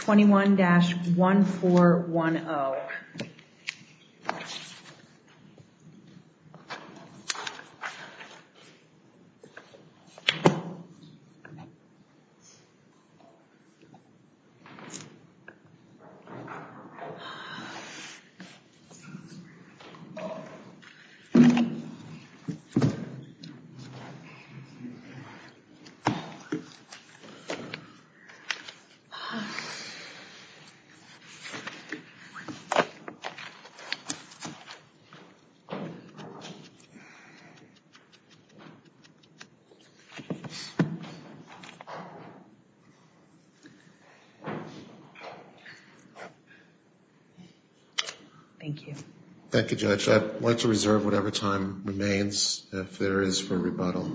21-1410. Thank you. Thank you, Judge. I'd like to reserve whatever time remains, if there is, for rebuttal.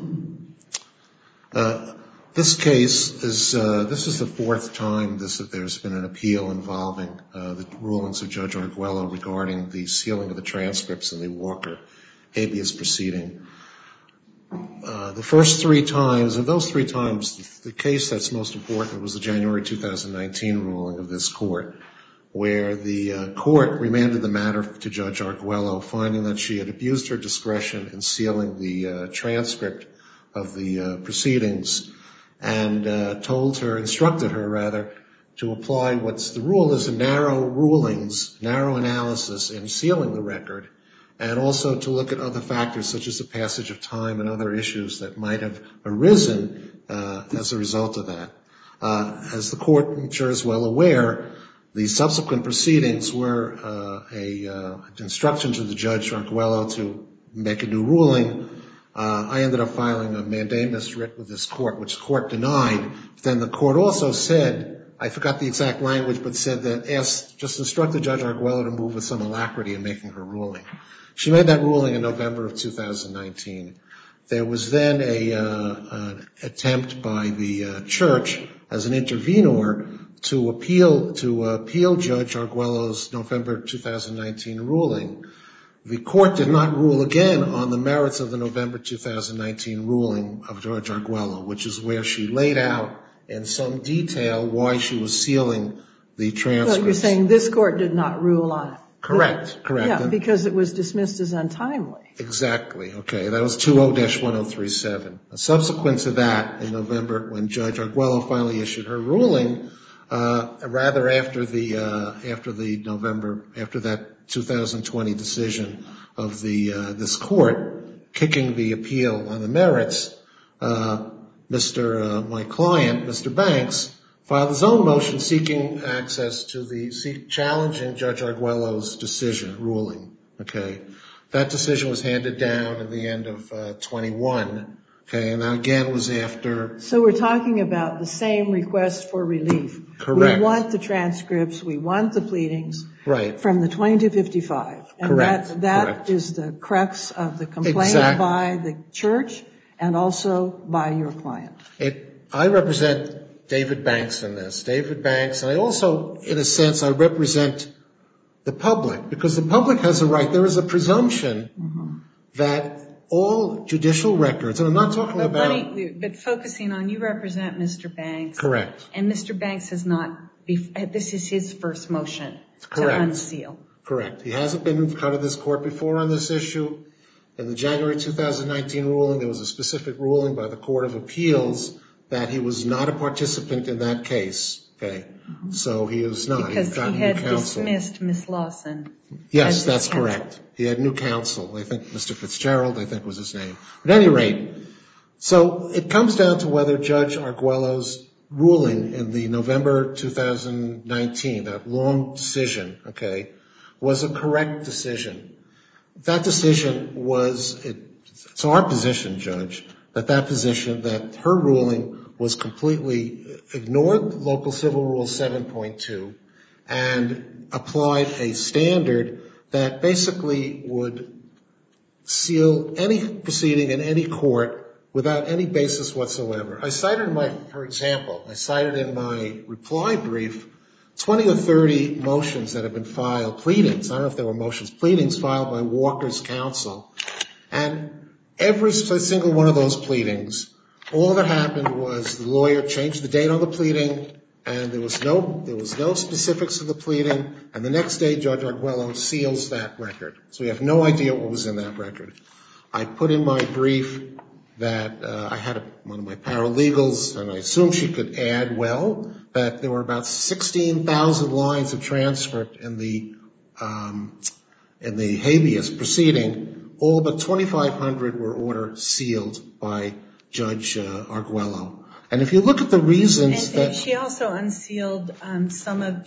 This case is the fourth time there's been an appeal involving the rulings of Judge Arguello regarding the sealing of the transcripts in the Walker habeas proceeding. The first three times, of those three times, the case that's most important was the January 2019 ruling of this court, where the court remanded the matter to Judge Arguello, finding that she had abused her discretion in sealing the transcript of the proceedings, and instructed her, to apply what's the rule is a narrow analysis in sealing the record, and also to look at other factors such as the passage of time and other issues that might have arisen as a result of that. As the court, I'm sure, is well aware, the subsequent proceedings were an instruction to the Judge Arguello to make a new ruling. I ended up filing a mandamus writ with this court, which the court denied. Then the court also said, I forgot the exact language, but said that just instructed Judge Arguello to move with some alacrity in making her ruling. She made that ruling in November of 2019. There was then an attempt by the church as an intervenor to appeal Judge Arguello's November 2019 ruling. The court did not rule again on the merits of the November 2019 ruling of Judge Arguello, which is where she laid out in some detail why she was sealing the transcripts. So you're saying this court did not rule on it? Correct. Yeah, because it was dismissed as untimely. Exactly. Okay, that was 20-1037. Subsequent to that, in November, when Judge Arguello finally issued her ruling, rather after that 2020 decision of this court kicking the appeal on the merits, my client, Mr. Banks, filed his own motion seeking access to challenging Judge Arguello's ruling. Okay, that decision was handed down at the end of 21. Okay, and that again was after. So we're talking about the same request for relief. Correct. We want the transcripts. We want the pleadings. Right. From the 2255. And correct. That is the crux of the complaint by the church and also by your client. I represent David Banks in this. David Banks, and I also, in a sense, I represent the public, because the public has a right. There is a presumption that all judicial records, and I'm not talking about. But focusing on, you represent Mr. Banks. Correct. And Mr. Banks has not, this is his first motion to unseal. Correct. He hasn't been in front of this court before on this issue. In the January 2019 ruling, there was a specific ruling by the Court of Appeals that he was not a participant in that case. Okay. So he is not. Because he had dismissed Ms. Lawson. Yes, that's correct. He had new counsel. I think Mr. Fitzgerald, was his name. At any rate, so it comes down to whether Judge Arguello's ruling in the November 2019, that long decision, okay, was a correct decision. That decision was, it's our position, Judge, that her ruling was completely ignored Local Civil Rule 7.2 and applied a standard that basically would seal any proceeding in any court without any basis whatsoever. I cited in my reply brief 20 or 30 motions that have been filed, pleadings. I don't know if they were motions, pleadings filed by Walker's counsel. And every single one of those pleadings, all that happened was the lawyer changed the date on the pleading, and there was no specifics of the pleading, and the next day Judge Arguello seals that record. So we have no idea what was in that record. I put in my brief that I had one of my paralegals, and I assumed she could add well, that there were about 16,000 lines of transcript in the habeas proceeding. All but 2,500 were ordered sealed by Judge Arguello. And if you look at the reasons that she also unsealed some of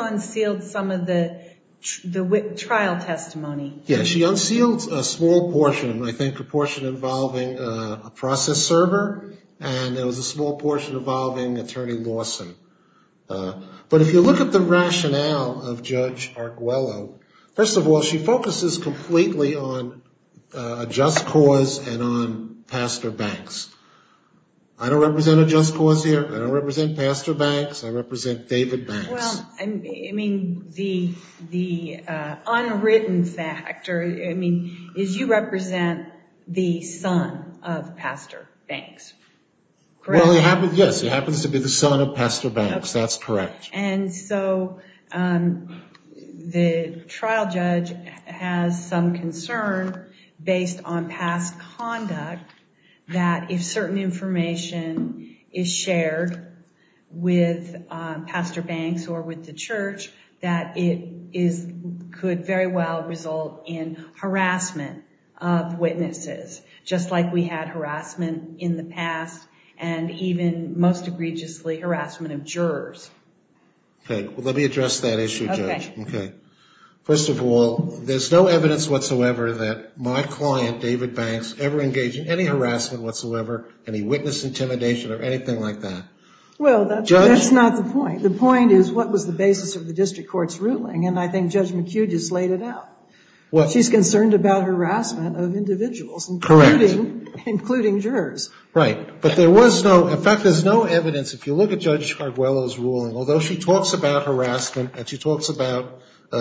the trial testimony. Yeah, she unsealed a small portion, I think a portion involving a process server, and there was a small portion involving Attorney Lawson. But if you look at the rationale of Judge Arguello, first of all, she focuses completely on a just cause and on Pastor Banks. I don't represent a just cause here. I don't represent Pastor Banks. I represent David Banks. Well, I mean, the unwritten fact, is you represent the son of Pastor Banks, correct? Well, he happens to be the son of Pastor Banks. Okay. That's correct. And so the trial judge has some concern based on past conduct that if certain information is shared with Pastor Banks or with the church, that could very well result in harassment of witnesses, just like we had harassment in the past and even most egregiously harassment of jurors. Okay, well, let me address that issue, Judge. Okay. First of all, there's no evidence whatsoever that my client, David Banks, ever engaged in any harassment whatsoever, any witness intimidation or anything like that. Well, that's not the point. The point is what was the basis of the district court's ruling, and I think Judge McHugh just laid it out. Well, she's concerned about harassment of individuals, including jurors. Right. But there's no evidence. If you look at Judge Arguello's ruling, although she talks about harassment and she talks about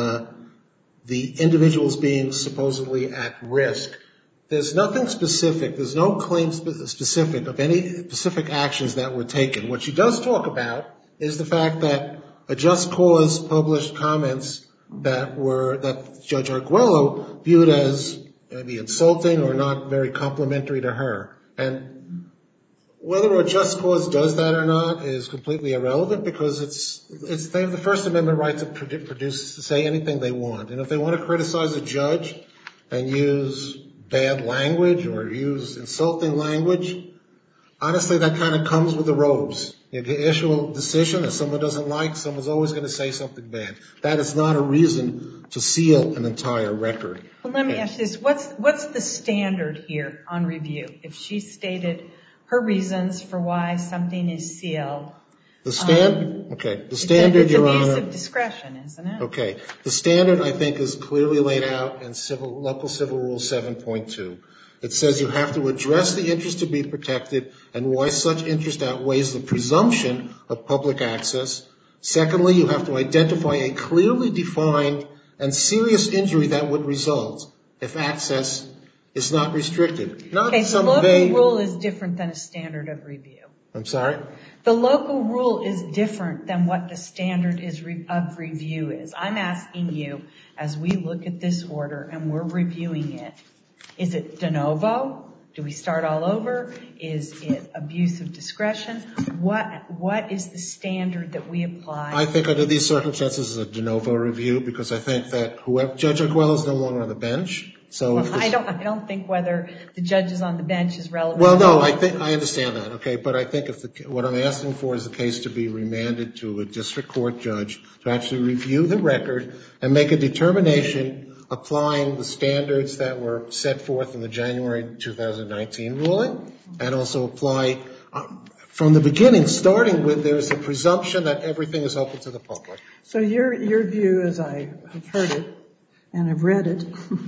the individuals being supposedly at risk, there's nothing specific. There's no claim specific of any specific actions that were taken. What she does talk about is the fact that a just cause published comments that Judge Arguello viewed as maybe insulting or not very complimentary to her. And whether a just cause does that or not is completely irrelevant because they have the First Amendment right to say anything they want. And if they want to criticize a judge and use bad language or use insulting language, honestly, that kind of comes with the robes. If you issue a decision that someone doesn't like, someone's always going to say something bad. That is not a reason to seal an entire record. Well, let me ask you this. What's the standard here on review? If she stated her reasons for why something is sealed. The standard, Your Honor. It's abuse of discretion, isn't it? Okay. The standard, I think, is clearly laid out in Local Civil Rule 7.2. It says you have to address the interest to be protected and why such interest outweighs the presumption of public access. Secondly, you have to identify a clearly defined and serious injury that would result if access is not restricted. Okay, so local rule is different than a standard of review. I'm sorry? The local rule is different than what the standard of review is. I'm asking you, as we look at this order and we're reviewing it, is it de novo? Do we start all over? Is it abuse of discretion? What is the standard that we apply? I think under these circumstances it's a de novo review because I think that Judge Arguello is no longer on the bench. So I don't think whether the judge is on the bench is relevant. Well, no, I understand that, okay, but I think what I'm asking for is the case to be remanded to a district court judge to actually review the record and make a determination applying the standards that were set forth in the January 2019 ruling and also apply from the beginning, starting with there's a presumption that everything is open to the public. So your view, as I have heard it and have read it,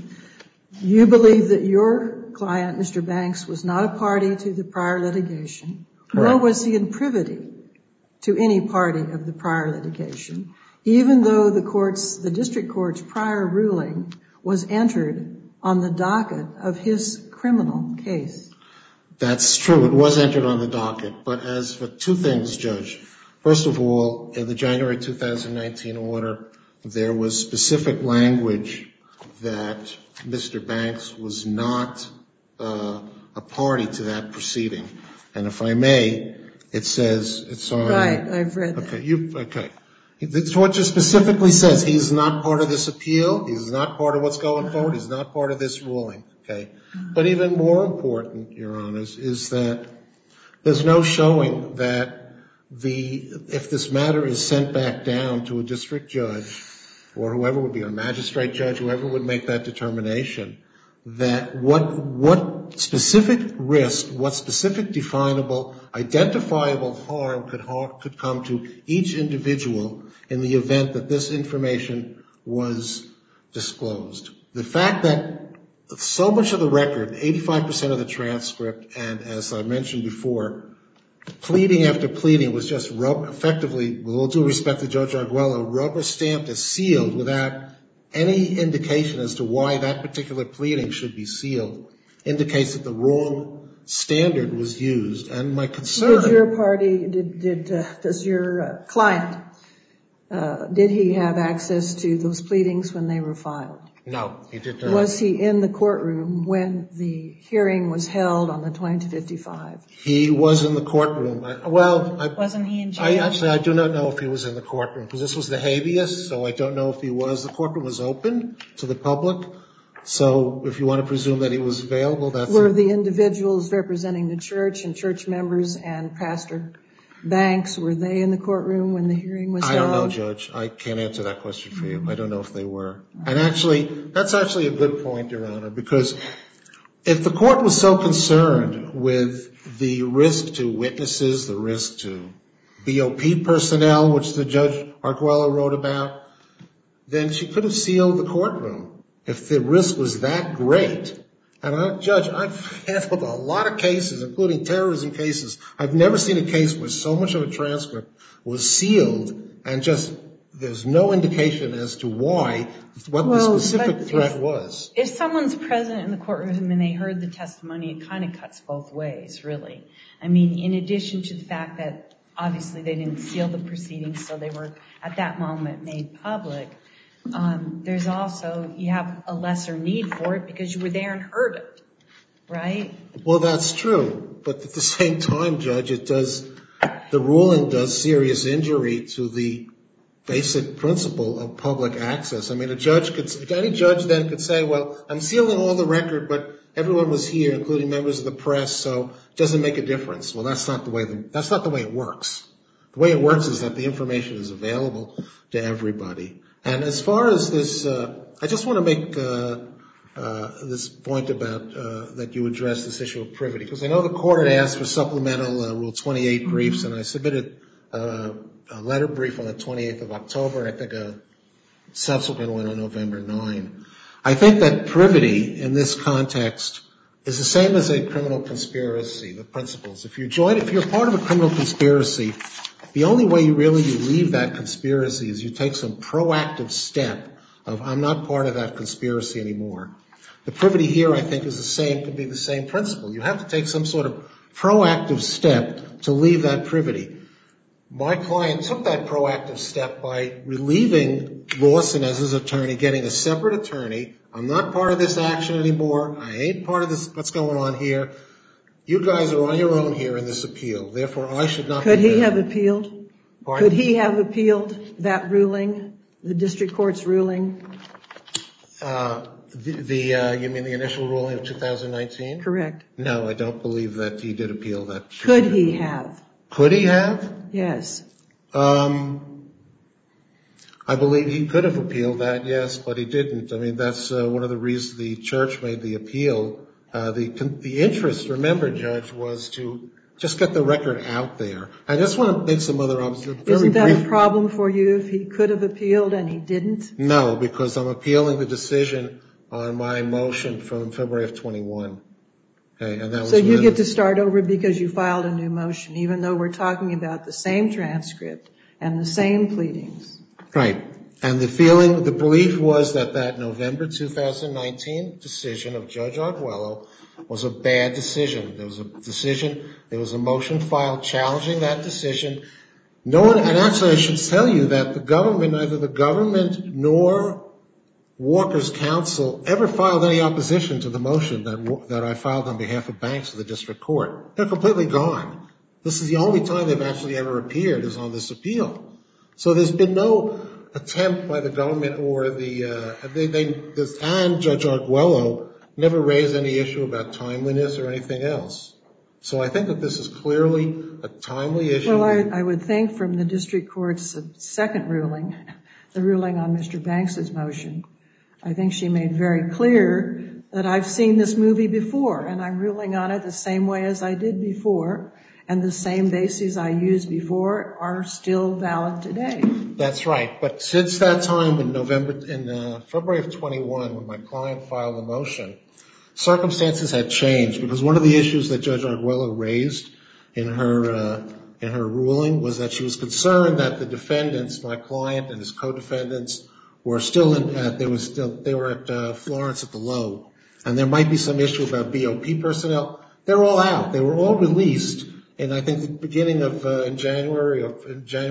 you believe that your client, Mr. Banks, was not a party to the prior litigation, nor was he in privity to any party of the prior litigation, even though the district court's prior ruling was entered on the docket of his criminal case. That's true. It was entered on the docket. But as for two things, Judge. First of all, in the January 2019 order, there was specific language that Mr. Banks was not a party to that proceeding. And if I may, it says, it's on... Right, I've read that. Okay. This what just specifically says. He's not part of this appeal. He's not part of what's going forward. He's not part of this ruling. Okay. But even more important, Your Honors, is that there's no showing that if this matter is sent back down to a district judge or whoever would be a magistrate judge, whoever would make that determination, that what specific risk, what specific definable, identifiable harm could come to each individual in the event that this information was disclosed. The fact that so much of the record, 85% of the transcript, and as I mentioned before, pleading after pleading was just effectively, with all due respect to Judge Arguello, rubber stamped as sealed without any indication as to why that particular pleading should be sealed, indicates that the wrong standard was used. And my concern... Does your client, did he have access to those pleadings when they were filed? No, he did not. Was he in the courtroom when the hearing was held on the 2255? He was in the courtroom. Wasn't he in jail? I do not know if he was in the courtroom, because this was the habeas, so I don't know if he was. The courtroom was open to the public, so if you want to presume that he was available, that's... Were the individuals representing the church and church members and Pastor Banks, were they in the courtroom when the hearing was held? I don't know, Judge. I can't answer that question for you. I don't know if they were. And actually, that's actually a good point, Your Honor, because if the court was so concerned with the risk to witnesses, the risk to BOP personnel, which the Judge Arguello wrote about, then she could have sealed the courtroom. If the risk was that great... And Judge, I've handled a lot of cases, including terrorism cases. I've never seen a case where so much of a transcript was sealed and just there's no indication as to why, what the specific threat was. If someone's present in the courtroom and they heard the testimony, it kind of cuts both ways, really. I mean, in addition to the fact that obviously they didn't seal the proceedings, so they were at that moment made public, there's also, you have a lesser need for it because you were there and heard it, right? Well, that's true. But at the same time, Judge, the ruling does serious injury to the basic principle of public access. I mean, any judge then could say, well, I'm sealing all the record, but everyone was here, including members of the press, so it doesn't make a difference. Well, that's not the way it works. The way it works is that the information is available to everybody. And as far as this, I just want to make this point about that you addressed this issue of privity, because I know the court had asked for supplemental Rule 28 briefs, and I submitted a letter brief on the 28th of October, and I think a subsequent one on November 9. I think that privity in this context is the same as a criminal conspiracy, the principles. If you're part of a criminal conspiracy, the only way you leave that conspiracy is you take some proactive step of, I'm not part of that conspiracy anymore. The privity here, I think, could be the same principle. You have to take some sort of proactive step to leave that privity. My client took that proactive step by relieving Lawson as his attorney, getting a separate attorney. I'm not part of this action anymore. I ain't part of this, what's going on here. You guys are on your own here in this appeal. Therefore, I should not be bound. Could he have appealed? Pardon? Could he have appealed that ruling, the district court's ruling? You mean the initial ruling of 2019? Correct. No, I don't believe that he did appeal that. Could he have? Could he have? Yes. I believe he could have appealed that, yes, but he didn't. I mean, that's one of the reasons the church made the appeal. The interest, remember, Judge, was to just get the record out there. I just want to make some other observations. Isn't that a problem for you if he could have appealed and he didn't? No, because I'm appealing the decision on my motion from February of 21. Okay, and that was so you get to start over because you filed a new motion, even though we're talking about the same transcript and the same pleadings. Right. And the belief was that November 2019 decision of Judge Arguello was a bad decision. There was a motion filed challenging that decision. No one, and actually I should tell you that the government, neither the government nor Walker's counsel ever filed any opposition to the motion that I filed on behalf of Banks to the district court. They're completely gone. This is the only time they've actually ever appeared is on this appeal. So there's been no attempt by the government or and Judge Arguello never raised any issue about timeliness or anything else. So I think that this is clearly a timely issue. Well, I would think from the district court's second ruling, the ruling on Mr. Banks's motion, I think she made very clear that I've seen this movie before, and I'm ruling on it the same way as I did before, and the same bases I used before are still valid today. That's right. But since that time in February of 21, when my client filed the motion, circumstances had changed because one of the issues that Judge Arguello raised in her ruling was that she was concerned that the defendants, my client and his co-defendants, were still they were at Florence at the Low, and there might be some issue about BOP personnel. They're all out. They were all released in I think the beginning of in January of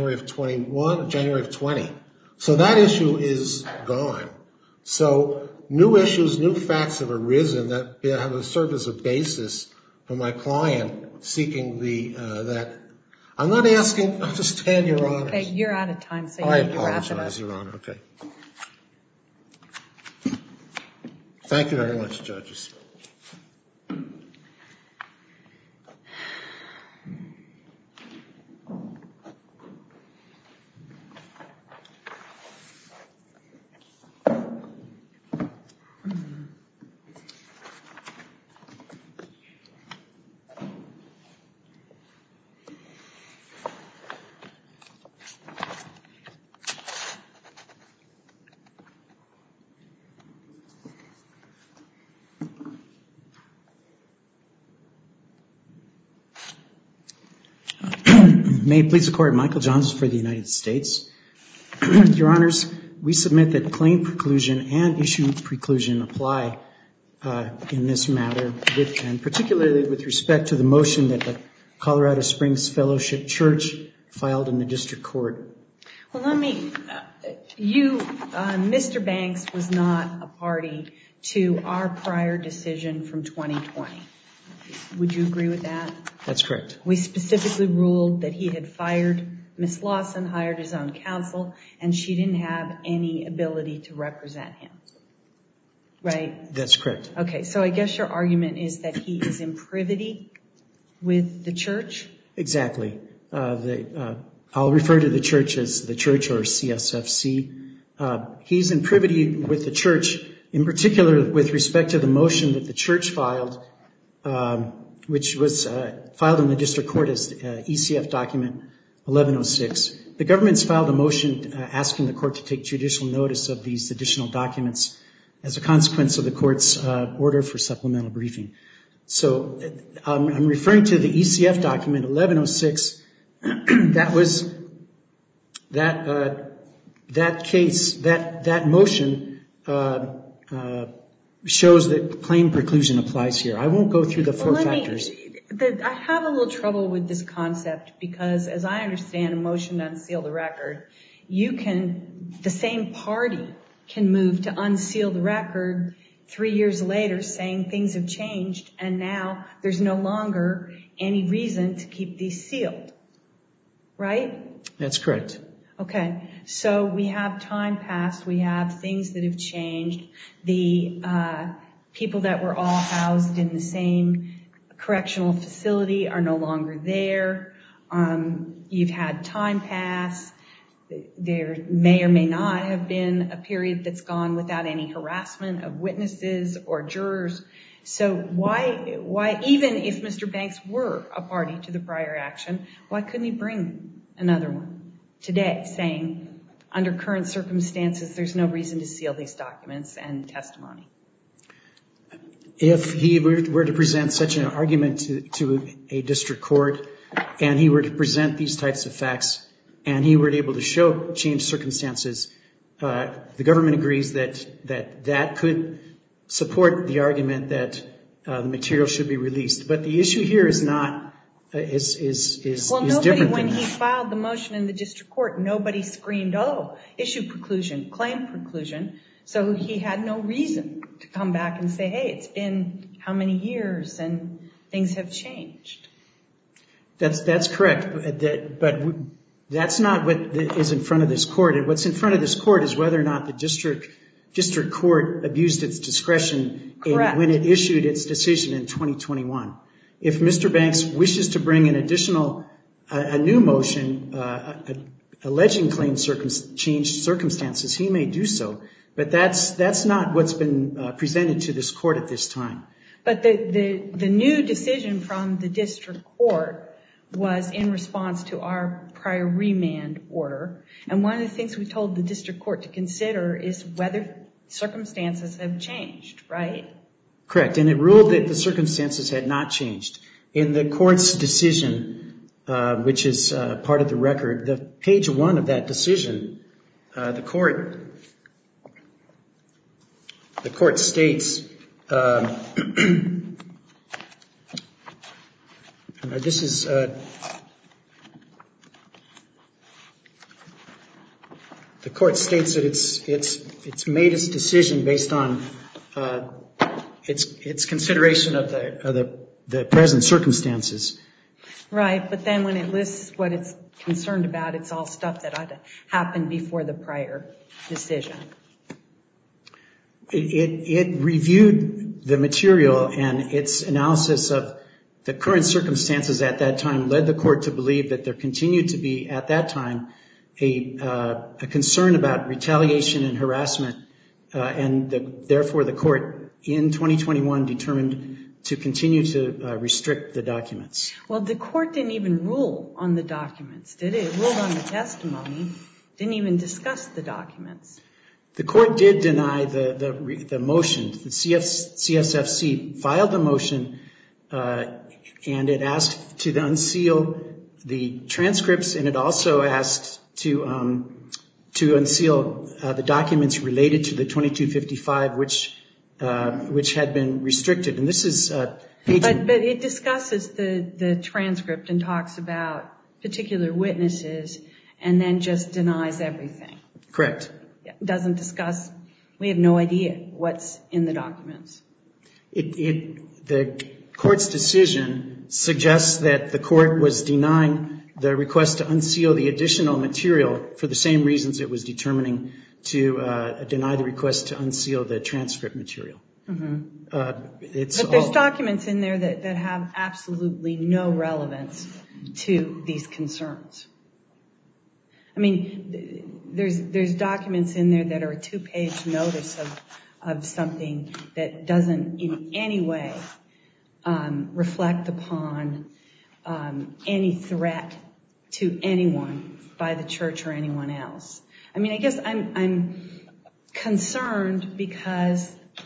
20. So that issue is gone. So new issues, new facts have arisen that have served as a basis for my client seeking that. I'm not asking, understand, Your Honor. Okay, you're out of time, so you need to wrap it up. I apologize, Your Honor. Okay. Thank you very much, judges. May it please the Court, Michael Johns for the United States. Your Honors, we submit that claim preclusion and issue preclusion apply in this matter, and particularly with respect to the motion that the Colorado Springs Fellowship Church filed in the district court. Well, Mr. Banks was not a party to our prior decision from 2020. Would you agree with that? That's correct. We specifically ruled that he had fired Ms. Lawson, hired his own counsel, and she didn't have any ability to represent him. Right? That's correct. Okay, so I guess your argument is that he is in privity with the church? Exactly. I'll refer to the church as the church or CSFC. He's in privity with the church, in particular with respect to the motion that the church filed, which was filed in the district court as ECF document 1106. The government's filed a motion asking the court to take judicial notice of these additional documents as a consequence of the court's order for supplemental briefing. So I'm referring to the ECF document 1106. That case, that motion shows that claim preclusion applies here. I won't go through the four factors. I have a little trouble with this concept because, as I understand a motion to unseal the record, the same party can move to unseal the record 3 years later saying things have changed and now there's no longer any reason to keep these sealed. Right? That's correct. Okay. So we have time passed. We have things that have changed. The people that were all housed in the same correctional facility are no longer there. You've had time pass. There may or may not have been a period that's gone without any harassment of witnesses or jurors. So why, even if Mr. Banks were a party to the prior action, why couldn't he bring another one today saying, under current circumstances, there's no reason to seal these documents and testimony? If he were to present such an argument to a district court and he were to present these types of facts and he were able to show changed circumstances, the government agrees that could support the argument that the material should be released. But the issue here is not is Well, different nobody, than when that. he filed the motion in the district court, nobody screamed, oh, issue preclusion, claim preclusion. So he had no reason to come back and say, hey, it's been how many years and things have changed. That's correct, but that's not what is in front of this court. And what's in front of this court is whether or not the district court abused its discretion when it issued its decision in 2021. If Mr. Banks wishes to bring an a new motion alleging claim changed circumstances, he may do so. But that's not what's been presented to this court at this time. But the new decision from the district court was in response to our prior remand order. And one of the things we told the district court to consider is whether circumstances have changed, right? Correct. And it ruled that the circumstances had not changed. In the court's decision, which is part of the record, the page 1 of that decision, the court states, this is the court states that it's made its decision based on its consideration of the present circumstances. Right, but then when it lists what it's concerned about, it's all stuff that ought to happen before the prior decision. It reviewed the material, and its analysis of the current circumstances at that time led the court to believe that there continued to be, at that time, a concern about retaliation and harassment, and therefore the court in 2021 determined to continue to restrict the documents. Well, the court didn't even rule on the documents, did it? It ruled on the testimony, didn't even discuss the documents. The court did deny the motion. The CSFC filed the motion, and it asked to unseal the transcripts, and it also asked to unseal the documents related to the 2255, which had been restricted. And this is page... But it discusses the transcript and talks about particular witnesses, and then just denies everything. Correct. Doesn't discuss, we have no idea what's in the documents. The court's decision suggests that the court was denying the request to unseal the additional material for the same reasons it was determining to deny the request to unseal the transcript material. Mm-hmm. But there's documents in there that have absolutely no relevance to these concerns. I mean, there's documents in there that are a 2-page notice of something that doesn't in any way reflect upon any threat to anyone by the church or anyone else. I mean, I guess I'm concerned because,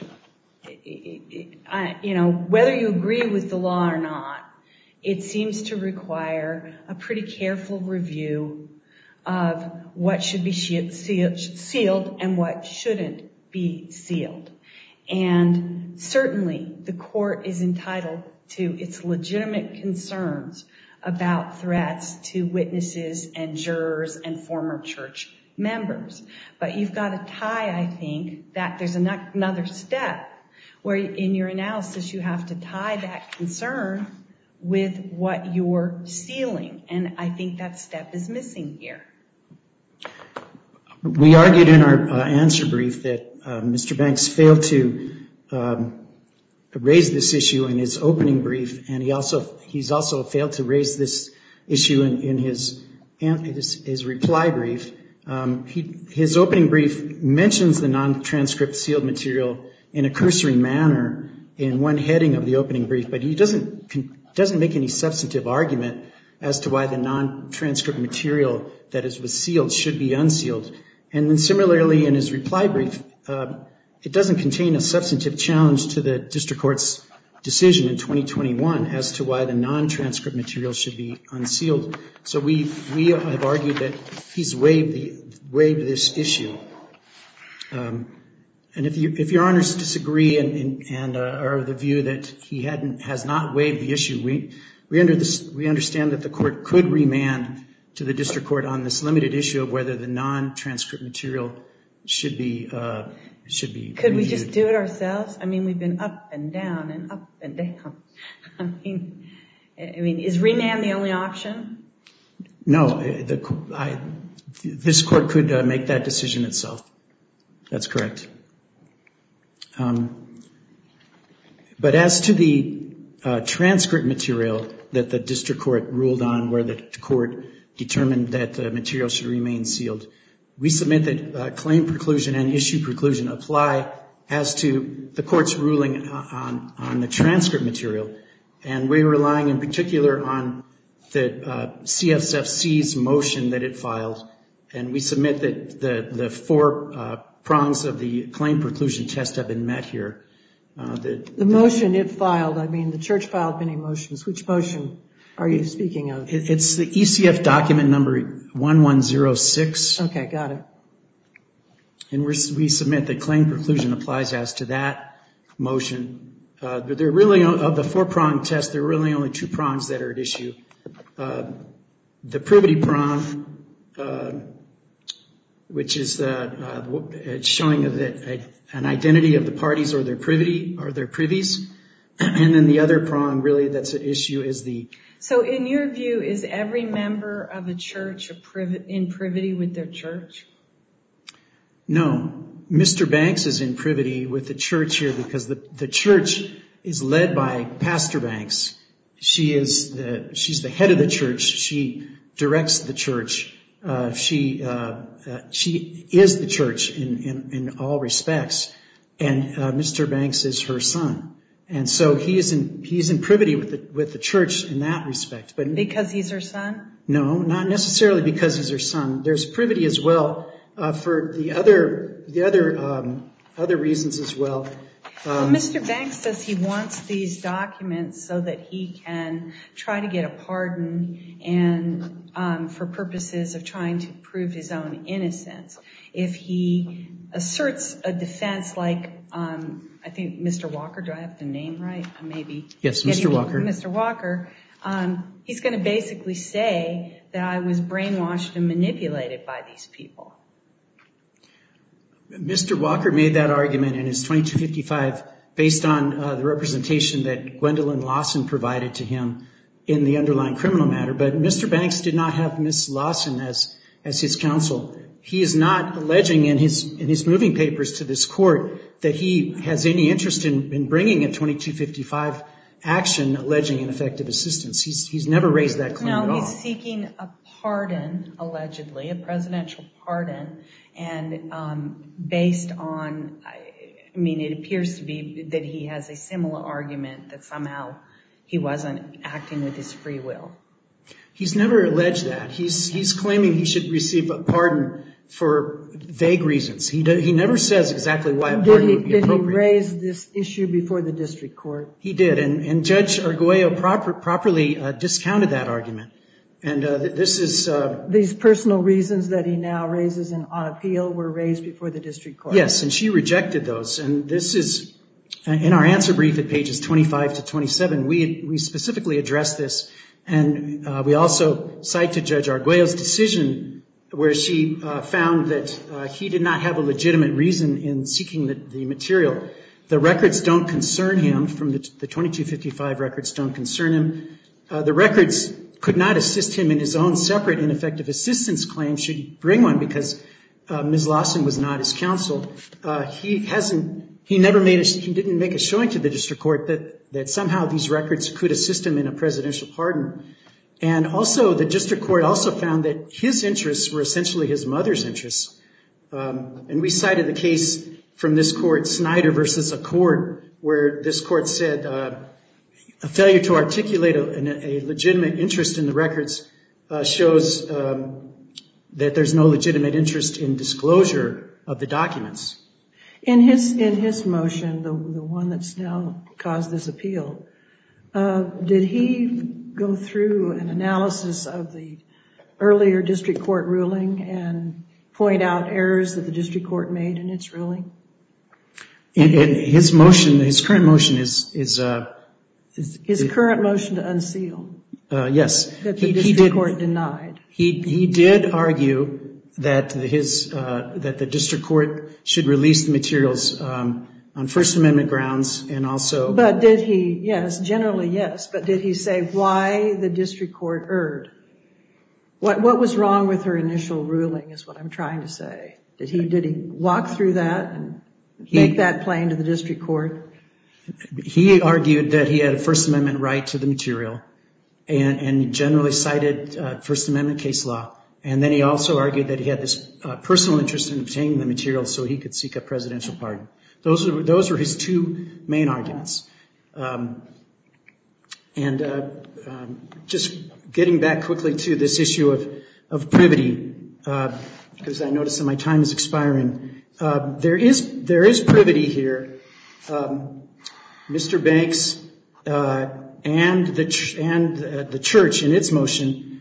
whether you agree with the law or not, it seems to require a pretty careful review of what should be sealed and what shouldn't be sealed. And certainly the court is entitled to its legitimate concerns about threats to witnesses and jurors and former church members. But you've got to tie, I think, that there's another step where in your analysis you have to tie that concern with what you're sealing. And I think that step is missing here. We argued in our answer brief that Mr. Banks failed to raise this issue in his opening brief, and he's also failed to raise this issue in his reply brief. His opening brief mentions the non-transcript sealed material in a cursory manner in one heading of the opening brief, but he doesn't make any substantive argument as to why the non-transcript material that was sealed should be unsealed. And then similarly in his reply brief, it doesn't contain a substantive challenge to the district court's decision in 2021 as to why the non-transcript material should be unsealed. So we have argued that he's waived this issue. And if your honors disagree and are of the view that he has not waived the issue, we understand that the court could remand to the district court on this limited issue of whether the non-transcript material should be reviewed. Could we just do it ourselves? I mean, we've been up and down and up and down. I mean, is remand the only option? No, this court could make that decision itself. That's correct. But as to the transcript material that the district court ruled on, where the court determined that the material should remain sealed, we submit that claim preclusion and issue preclusion apply as to the court's ruling on the transcript material. And we're relying in particular on the CSFC's motion that it filed. And we submit that the four prongs of the claim preclusion test have been met here. The motion it filed, I mean, the church filed many motions. Which motion are you speaking of? It's the ECF document number 1106. Okay, got it. And we submit that claim preclusion applies as to that motion. There really, of the four-prong test, there are really only two prongs that are at issue. The privity prong, which is showing that an identity of the parties or their privity or their privies. And then the other prong really that's at issue is the... So in your view, is every member of a church in privity with their church? No. Mr. Banks is in privity with the church here because the church is led by Pastor Banks. She's the head of the church. She directs the church. She is the church in all respects. And Mr. Banks is her son. And so he's in privity with the church in that respect. But because he's her son? No, not necessarily because he's her son. There's privity as well for the other reasons as well. Well, Mr. Banks says he wants these documents so that he can try to get a pardon and for purposes of trying to prove his own innocence. If he asserts a defense like, I think Mr. Walker, do I have the name right? Maybe. Yes, Mr. Walker. Mr. Walker, he's going to basically say that I was brainwashed and manipulated by these people. Mr. Walker made that argument in his 2255 based on the representation that Gwendolyn Lawson provided to him in the underlying criminal matter. But Mr. Banks did not have Ms. Lawson as his counsel. He is not alleging in his moving papers to this court that he has any interest in bringing a 2255 action alleging ineffective assistance. He's never raised that claim at all. No, he's seeking a pardon, allegedly, a presidential pardon. And based on, I mean, it appears to be that he has a similar argument that somehow he wasn't acting with his free will. He's never alleged that. He's claiming he should receive a pardon for vague reasons. He never says exactly why a pardon would be appropriate. Did he raise this issue before the district court? He did, and Judge Arguello properly discounted that argument. And this is... These personal reasons that he now raises on appeal were raised before the district court? Yes, and she rejected those. And this is, in our answer brief at pages 25 to 27, we specifically address this. And we also cite to Judge Arguello's decision where she found that he did not have a legitimate reason in seeking the material. The records don't concern him, from the 2255 records don't concern him. The records could not assist him in his own separate ineffective assistance claim should he bring one because Ms. Lawson was not his counsel. He didn't make a showing to the district court that somehow these records could assist him in a presidential pardon. And also the district court also found that his interests were essentially his mother's interests. And we cited the case from this court, Snyder versus Accord, where this court said a failure to articulate a legitimate interest in the records shows that there's no legitimate interest in disclosure of the documents. In his motion, the one that's now caused this appeal, did he go through an analysis of the earlier district court ruling and point out errors that the district court made in its ruling? In his motion, his current motion is His current motion to unseal. Yes. That the district court denied. He did argue that that the district court should release the materials on First Amendment grounds, and also... But did he, yes, generally yes, but did he say why the district court erred? What was wrong with her initial ruling is what I'm trying to say. Did he walk through that and make that plain to the district court? He argued that he had a First Amendment right to the material, and generally cited First Amendment case law. And then he also argued that he had this personal interest in obtaining the material so he could seek a presidential pardon. Those were his two main arguments. Just getting back quickly to this issue of privity, because I notice that my time is expiring. There is privity here. Mr. Banks and the church in its motion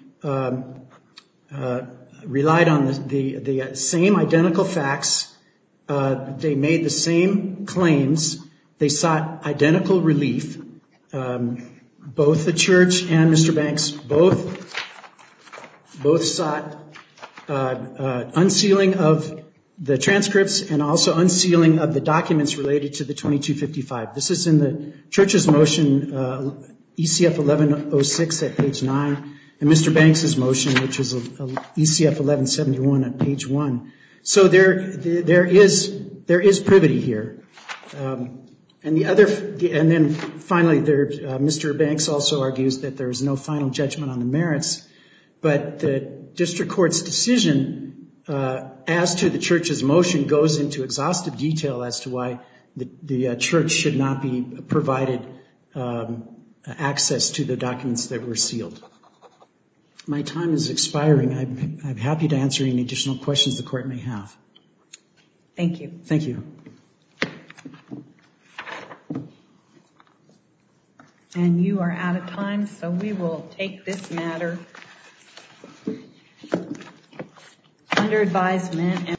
relied on the same identical facts. They made the same claims. They sought identical relief. Both the church and Mr. Banks both sought unsealing of the transcripts and also unsealing of the documents related to the 2255. This is in the church's motion, ECF 1106 at page 9, and Mr. Banks's motion, which is ECF 1171 at page 1. So there is privity here. And then finally, Mr. Banks also argues that there is no final judgment on the merits, but the district court's decision as to the church's motion goes into exhaustive detail as to why the church should not be provided access to the documents that were sealed. My time is expiring. I'm happy to answer any additional questions the court may have. Thank you. Thank you. And you are out of time, so we will take this matter under advisement.